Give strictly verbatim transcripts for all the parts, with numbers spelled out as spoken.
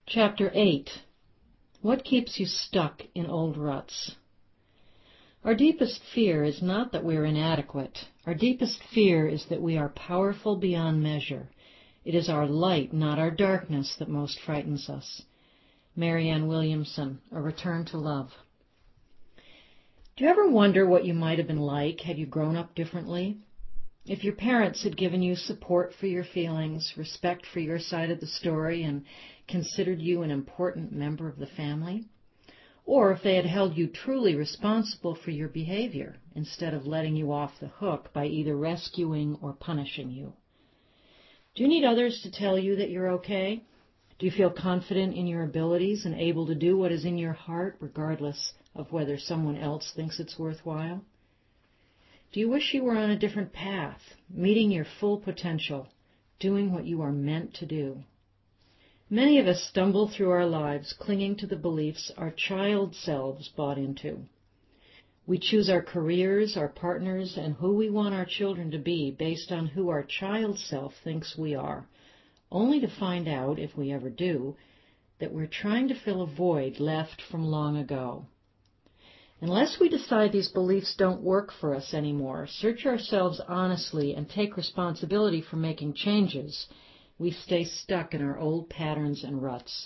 Chapter eight. What keeps you stuck in old ruts? Our deepest fear is not that we are inadequate. Our deepest fear is that we are powerful beyond measure. It is our light, not our darkness, that most frightens us. Marianne Williamson, A Return to Love. Do you ever wonder what you might have been like had you grown up differently? If your parents had given you support for your feelings, respect for your side of the story, and considered you an important member of the family? Or if they had held you truly responsible for your behavior instead of letting you off the hook by either rescuing or punishing you? Do you need others to tell you that you're okay? Do you feel confident in your abilities and able to do what is in your heart regardless of whether someone else thinks it's worthwhile? Do you wish you were on a different path, meeting your full potential, doing what you are meant to do? Many of us stumble through our lives clinging to the beliefs our child selves bought into. We choose our careers, our partners, and who we want our children to be based on who our child self thinks we are, only to find out, if we ever do, that we're trying to fill a void left from long ago. Unless we decide these beliefs don't work for us anymore, search ourselves honestly, and take responsibility for making changes, we stay stuck in our old patterns and ruts.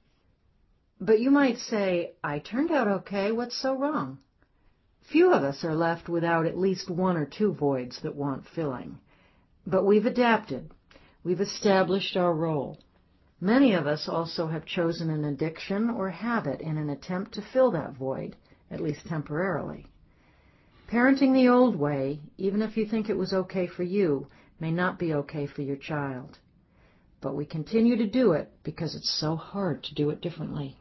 But you might say, I turned out okay, what's so wrong? Few of us are left without at least one or two voids that want filling. But we've adapted. We've established our role. Many of us also have chosen an addiction or habit in an attempt to fill that void, at least temporarily. Parenting the old way, even if you think it was okay for you, may not be okay for your child. But we continue to do it because it's so hard to do it differently.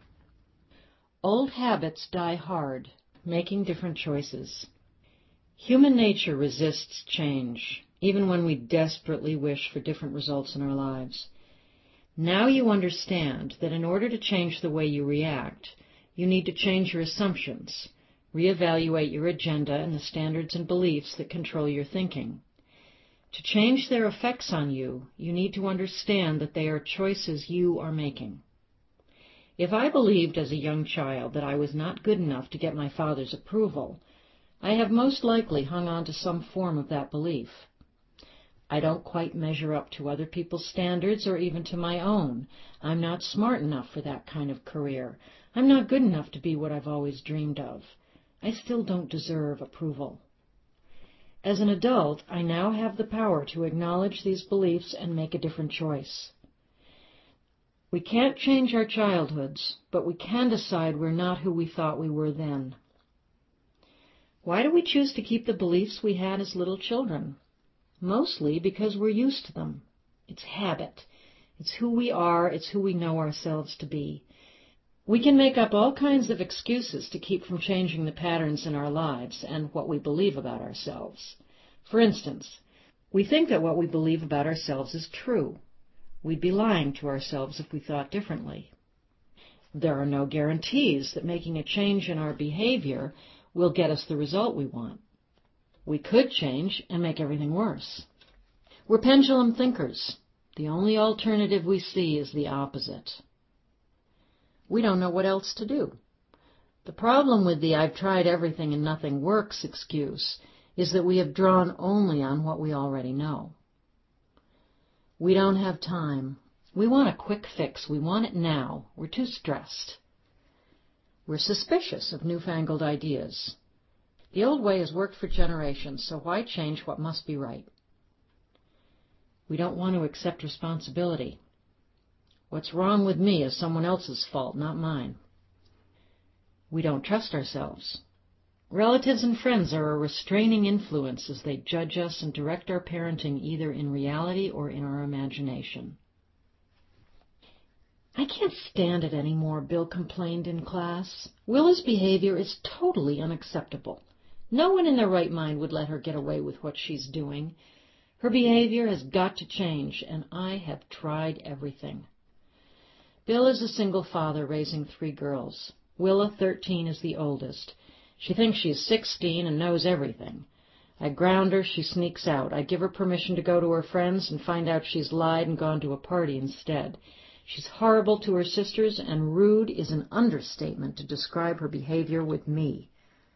Old habits die hard, making different choices. Human nature resists change, even when we desperately wish for different results in our lives. Now you understand that in order to change the way you react, you need to change your assumptions, reevaluate your agenda and the standards and beliefs that control your thinking. To change their effects on you, you need to understand that they are choices you are making. If I believed as a young child that I was not good enough to get my father's approval, I have most likely hung on to some form of that belief. I don't quite measure up to other people's standards or even to my own. I'm not smart enough for that kind of career. I'm not good enough to be what I've always dreamed of. I still don't deserve approval. As an adult, I now have the power to acknowledge these beliefs and make a different choice. We can't change our childhoods, but we can decide we're not who we thought we were then. Why do we choose to keep the beliefs we had as little children? Mostly because we're used to them. It's habit. It's who we are. It's who we know ourselves to be. We can make up all kinds of excuses to keep from changing the patterns in our lives and what we believe about ourselves. For instance, we think that what we believe about ourselves is true. We'd be lying to ourselves if we thought differently. There are no guarantees that making a change in our behavior will get us the result we want. We could change and make everything worse. We're pendulum thinkers. The only alternative we see is the opposite. We don't know what else to do. The problem with the I've tried everything and nothing works excuse is that we have drawn only on what we already know. We don't have time. We want a quick fix. We want it now. We're too stressed. We're suspicious of newfangled ideas. The old way has worked for generations, so why change what must be right? We don't want to accept responsibility. What's wrong with me is someone else's fault, not mine. We don't trust ourselves. Relatives and friends are a restraining influence as they judge us and direct our parenting either in reality or in our imagination. I can't stand it anymore, Bill complained in class. Willa's behavior is totally unacceptable. No one in their right mind would let her get away with what she's doing. Her behavior has got to change, and I have tried everything. Bill is a single father raising three girls. Willa, thirteen, is the oldest. She thinks she's sixteen and knows everything. I ground her, she sneaks out. I give her permission to go to her friends and find out she's lied and gone to a party instead. She's horrible to her sisters, and rude is an understatement to describe her behavior with me.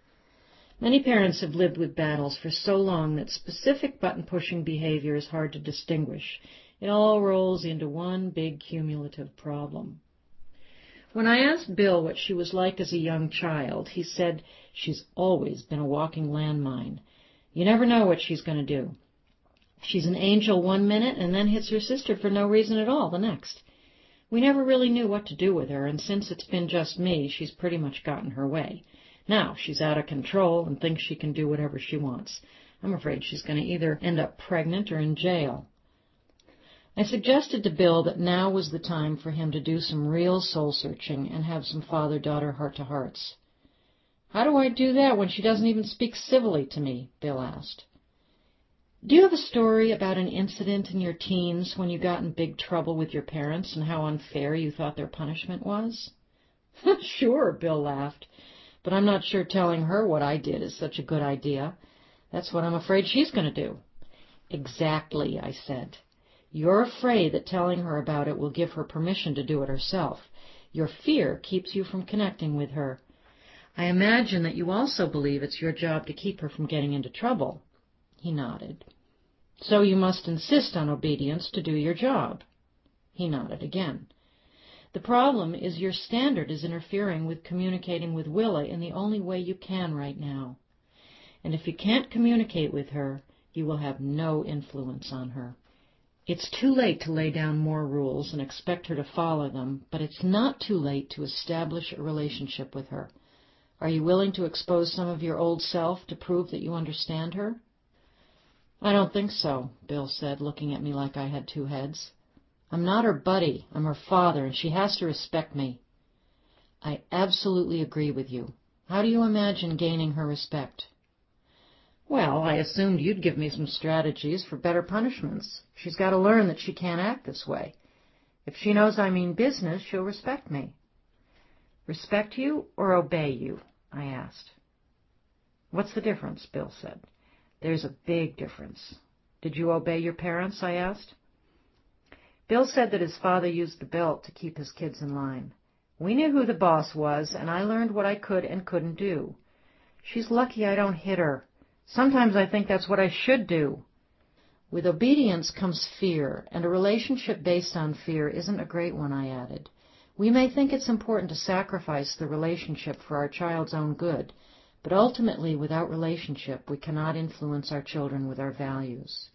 Many parents have lived with battles for so long that specific button-pushing behavior is hard to distinguish. It all rolls into one big cumulative problem. When I asked Bill what she was like as a young child, he said, "She's always been a walking landmine. You never know what she's going to do. She's an angel one minute and then hits her sister for no reason at all the next. We never really knew what to do with her, and since it's been just me, she's pretty much gotten her way. Now she's out of control and thinks she can do whatever she wants. I'm afraid she's going to either end up pregnant or in jail." I suggested to Bill that now was the time for him to do some real soul-searching and have some father-daughter heart-to-hearts. "How do I do that when she doesn't even speak civilly to me?" Bill asked. "Do you have a story about an incident in your teens when you got in big trouble with your parents and how unfair you thought their punishment was?" "Sure," Bill laughed, "but I'm not sure telling her what I did is such a good idea. That's what I'm afraid she's going to do." "Exactly," I said. "You're afraid that telling her about it will give her permission to do it herself. Your fear keeps you from connecting with her. I imagine that you also believe it's your job to keep her from getting into trouble." He nodded. "So you must insist on obedience to do your job." He nodded again. "The problem is your standard is interfering with communicating with Willa in the only way you can right now. And if you can't communicate with her, you will have no influence on her. It's too late to lay down more rules and expect her to follow them, but it's not too late to establish a relationship with her. Are you willing to expose some of your old self to prove that you understand her?" "I don't think so," Bill said, looking at me like I had two heads. "I'm not her buddy. I'm her father, and she has to respect me." "I absolutely agree with you. How do you imagine gaining her respect?" "Well, I assumed you'd give me some strategies for better punishments. She's got to learn that she can't act this way. If she knows I mean business, she'll respect me." "Respect you or obey you?" I asked. "What's the difference?" Bill said. "There's a big difference. Did you obey your parents?" I asked. Bill said that his father used the belt to keep his kids in line. "We knew who the boss was, and I learned what I could and couldn't do. She's lucky I don't hit her. Sometimes I think that's what I should do." "With obedience comes fear, and a relationship based on fear isn't a great one," I added. "We may think it's important to sacrifice the relationship for our child's own good, but ultimately, without relationship, we cannot influence our children with our values."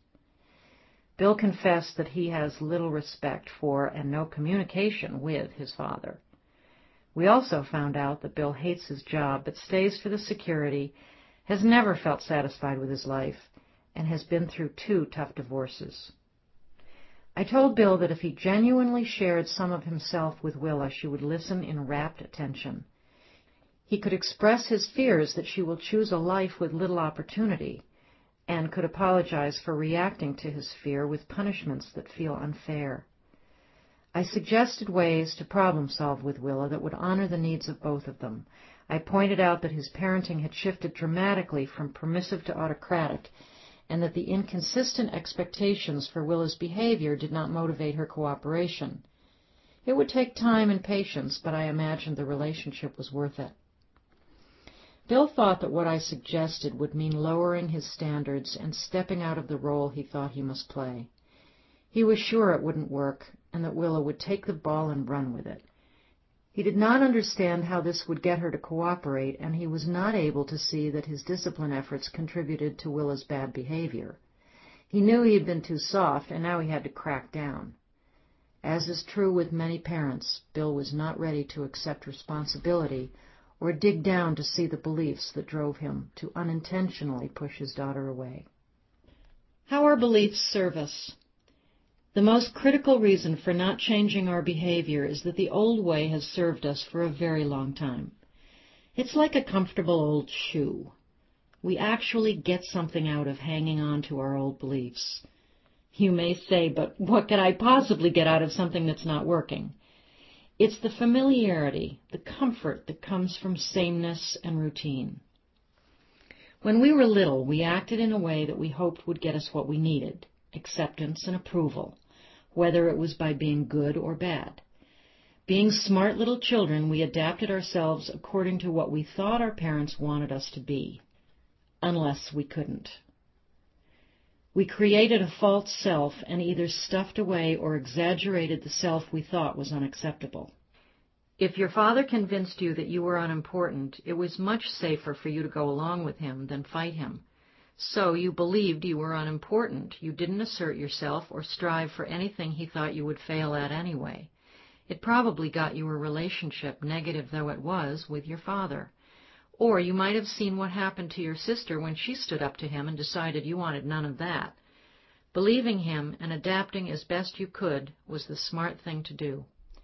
Bill confessed that he has little respect for and no communication with his father. We also found out that Bill hates his job but stays for the security, has never felt satisfied with his life, and has been through two tough divorces. I told Bill that if he genuinely shared some of himself with Willa, she would listen in rapt attention. He could express his fears that she will choose a life with little opportunity, and could apologize for reacting to his fear with punishments that feel unfair. I suggested ways to problem-solve with Willa that would honor the needs of both of them. I pointed out that his parenting had shifted dramatically from permissive to autocratic, and that the inconsistent expectations for Willa's behavior did not motivate her cooperation. It would take time and patience, but I imagined the relationship was worth it. Bill thought that what I suggested would mean lowering his standards and stepping out of the role he thought he must play. He was sure it wouldn't work, and that Willa would take the ball and run with it. He did not understand how this would get her to cooperate, and he was not able to see that his discipline efforts contributed to Willa's bad behavior. He knew he had been too soft, and now he had to crack down. As is true with many parents, Bill was not ready to accept responsibility or dig down to see the beliefs that drove him to unintentionally push his daughter away. How our beliefs serve us. The most critical reason for not changing our behavior is that the old way has served us for a very long time. It's like a comfortable old shoe. We actually get something out of hanging on to our old beliefs. You may say, but what could I possibly get out of something that's not working? It's the familiarity, the comfort that comes from sameness and routine. When we were little, we acted in a way that we hoped would get us what we needed, acceptance and approval, whether it was by being good or bad. Being smart little children, we adapted ourselves according to what we thought our parents wanted us to be, unless we couldn't. We created a false self and either stuffed away or exaggerated the self we thought was unacceptable. If your father convinced you that you were unimportant, it was much safer for you to go along with him than fight him. So you believed you were unimportant. You didn't assert yourself or strive for anything he thought you would fail at anyway. It probably got you a relationship, negative though it was, with your father. Or you might have seen what happened to your sister when she stood up to him and decided you wanted none of that. Believing him and adapting as best you could was the smart thing to do.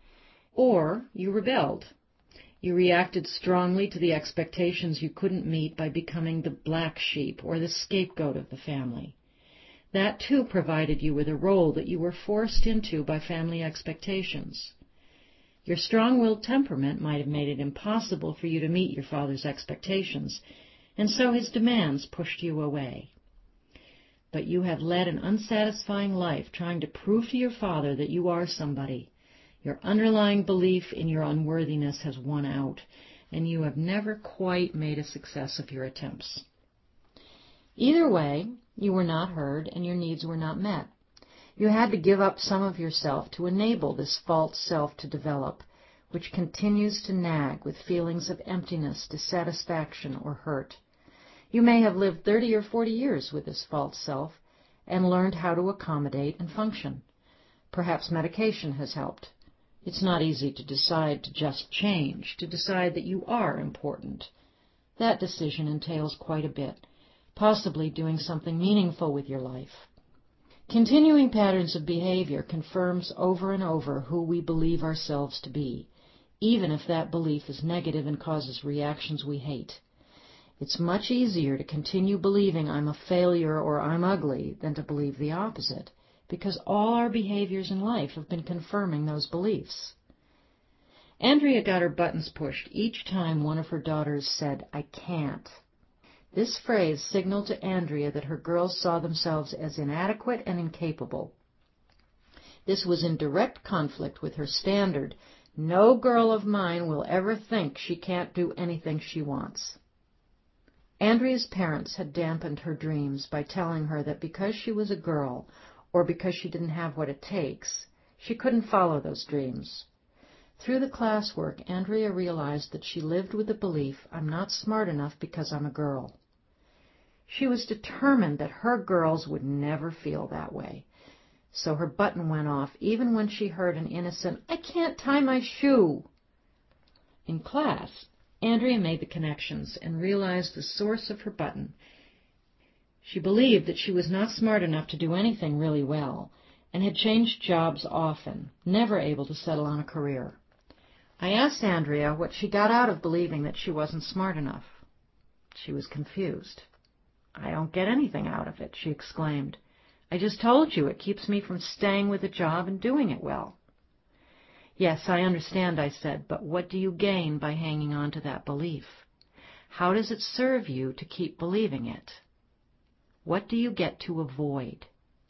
Or you rebelled. You reacted strongly to the expectations you couldn't meet by becoming the black sheep or the scapegoat of the family. That too provided you with a role that you were forced into by family expectations. Your strong-willed temperament might have made it impossible for you to meet your father's expectations, and so his demands pushed you away. But you have led an unsatisfying life trying to prove to your father that you are somebody. Your underlying belief in your unworthiness has won out, and you have never quite made a success of your attempts. Either way, you were not heard and your needs were not met. You had to give up some of yourself to enable this false self to develop, which continues to nag with feelings of emptiness, dissatisfaction, or hurt. You may have lived thirty or forty years with this false self and learned how to accommodate and function. Perhaps medication has helped. It's not easy to decide to just change, to decide that you are important. That decision entails quite a bit, possibly doing something meaningful with your life. Continuing patterns of behavior confirms over and over who we believe ourselves to be, even if that belief is negative and causes reactions we hate. It's much easier to continue believing I'm a failure or I'm ugly than to believe the opposite, because all our behaviors in life have been confirming those beliefs. Andrea got her buttons pushed each time one of her daughters said, "I can't." This phrase signaled to Andrea that her girls saw themselves as inadequate and incapable. This was in direct conflict with her standard, "No girl of mine will ever think she can't do anything she wants." Andrea's parents had dampened her dreams by telling her that because she was a girl, or because she didn't have what it takes, she couldn't follow those dreams. Through the classwork, Andrea realized that she lived with the belief, "I'm not smart enough because I'm a girl." She was determined that her girls would never feel that way. So her button went off even when she heard an innocent, "I can't tie my shoe." In class, Andrea made the connections and realized the source of her button. She believed that she was not smart enough to do anything really well and had changed jobs often, never able to settle on a career. I asked Andrea what she got out of believing that she wasn't smart enough. She was confused. "I don't get anything out of it," she exclaimed. "I just told you it keeps me from staying with a job and doing it well." "Yes, I understand," I said, "but what do you gain by hanging on to that belief? How does it serve you to keep believing it? What do you get to avoid?"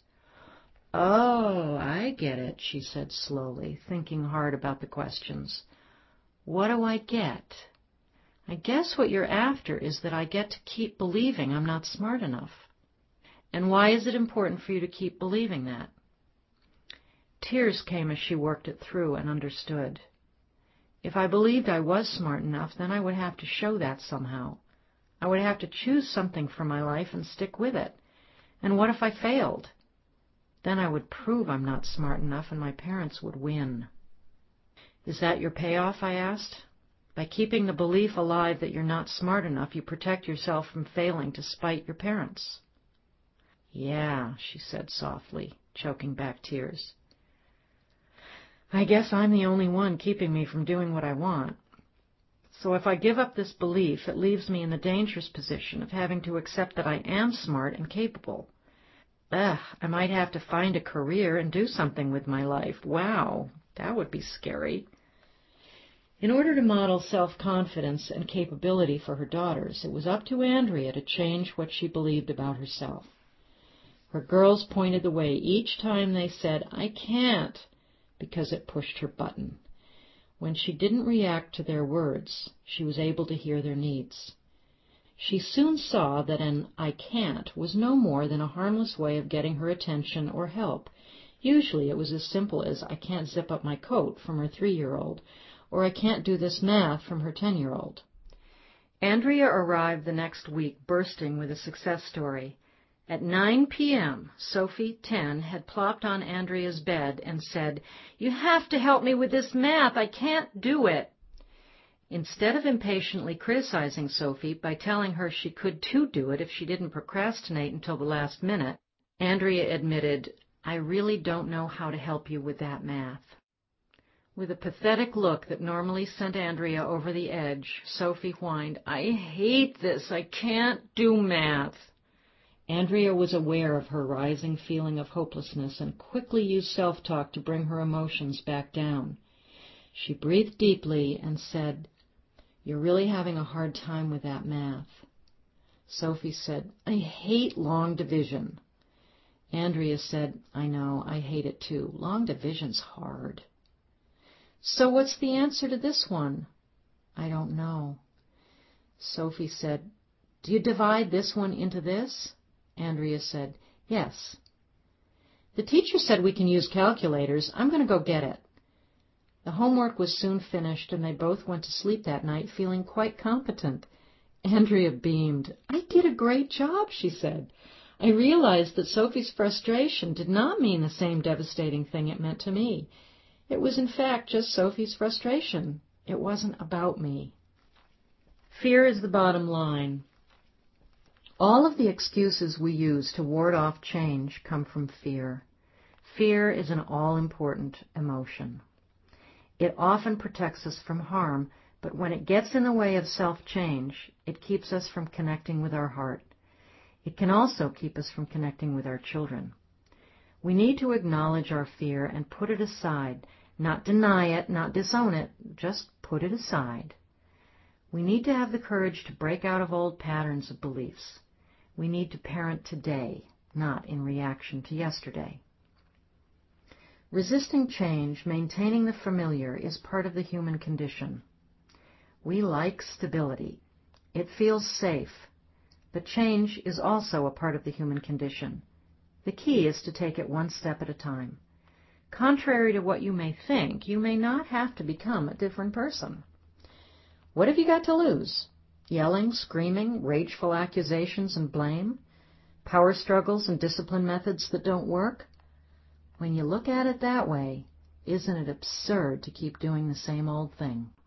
"Oh, I get it," she said slowly, thinking hard about the questions. "What do I get? I guess what you're after is that I get to keep believing I'm not smart enough. And why is it important for you to keep believing that?" Tears came as she worked it through and understood. If I believed I was smart enough, then I would have to show that somehow. I would have to choose something for my life and stick with it. And what if I failed? Then I would prove I'm not smart enough and my parents would win. "Is that your payoff?" I asked. "By keeping the belief alive that you're not smart enough, you protect yourself from failing to spite your parents." "Yeah," she said softly, choking back tears. "I guess I'm the only one keeping me from doing what I want. So if I give up this belief, it leaves me in the dangerous position of having to accept that I am smart and capable. Ugh, I might have to find a career and do something with my life. Wow, that would be scary." In order to model self-confidence and capability for her daughters, it was up to Andrea to change what she believed about herself. Her girls pointed the way each time they said, "I can't," because it pushed her button. When she didn't react to their words, she was able to hear their needs. She soon saw that an "I can't" was no more than a harmless way of getting her attention or help. Usually it was as simple as "I can't zip up my coat" from her three-year-old, or "I can't do this math" from her ten-year-old. Andrea arrived the next week bursting with a success story. At nine p.m., Sophie, ten, had plopped on Andrea's bed and said, "You have to help me with this math. I can't do it." Instead of impatiently criticizing Sophie by telling her she could too do it if she didn't procrastinate until the last minute, Andrea admitted, "I really don't know how to help you with that math." With a pathetic look that normally sent Andrea over the edge, Sophie whined, "I hate this. I can't do math." Andrea was aware of her rising feeling of hopelessness and quickly used self-talk to bring her emotions back down. She breathed deeply and said, "You're really having a hard time with that math." Sophie said, "I hate long division." Andrea said, "I know, I hate it too. Long division's hard." "So what's the answer to this one?" "I don't know." Sophie said, "Do you divide this one into this?" Andrea said, "Yes." "The teacher said we can use calculators. I'm going to go get it." The homework was soon finished, and they both went to sleep that night feeling quite competent. Andrea beamed. "I did a great job," she said. "I realized that Sophie's frustration did not mean the same devastating thing it meant to me. It was, in fact, just Sophie's frustration. It wasn't about me." Fear is the bottom line. All of the excuses we use to ward off change come from fear. Fear is an all-important emotion. It often protects us from harm, but when it gets in the way of self-change, it keeps us from connecting with our heart. It can also keep us from connecting with our children. We need to acknowledge our fear and put it aside, not deny it, not disown it, just put it aside. We need to have the courage to break out of old patterns of beliefs. We need to parent today, not in reaction to yesterday. Resisting change, maintaining the familiar, is part of the human condition. We like stability. It feels safe. But change is also a part of the human condition. The key is to take it one step at a time. Contrary to what you may think, you may not have to become a different person. What have you got to lose? Yelling, screaming, rageful accusations and blame? Power struggles and discipline methods that don't work? When you look at it that way, isn't it absurd to keep doing the same old thing?